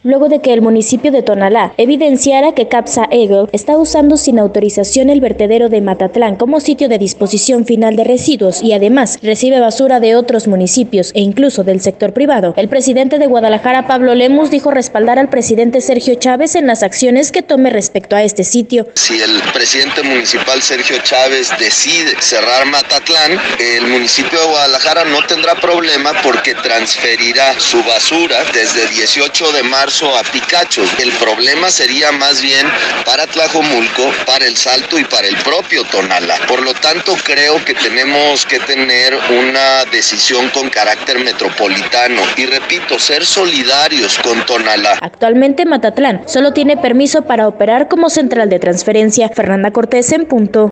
luego de que el municipio de Tonalá evidenciara que Capsa Eagle está usando sin autorización el vertedero de Matatlán como sitio de disposición final de residuos y además recibe basura de otros municipios e incluso del sector privado. El presidente de Guadalajara, Pablo Lemus, dijo respaldar al presidente Sergio Chávez en las acciones que tome respecto a este sitio. Si el presidente municipal Sergio Chávez decide cerrar Matatlán, el municipio de Guadalajara no tendrá problema porque transferirá su basura desde 18 de marzo a Picachos. El problema sería más bien para Tlajomulco, para El Salto y para el propio Tonalá. Por lo tanto, creo que tenemos que tener una decisión con carácter metropolitano y, repito, ser solidarios con Tonalá. Actualmente Matatlán solo tiene permiso para operar como central de transferencia. Fernanda Cortés en punto.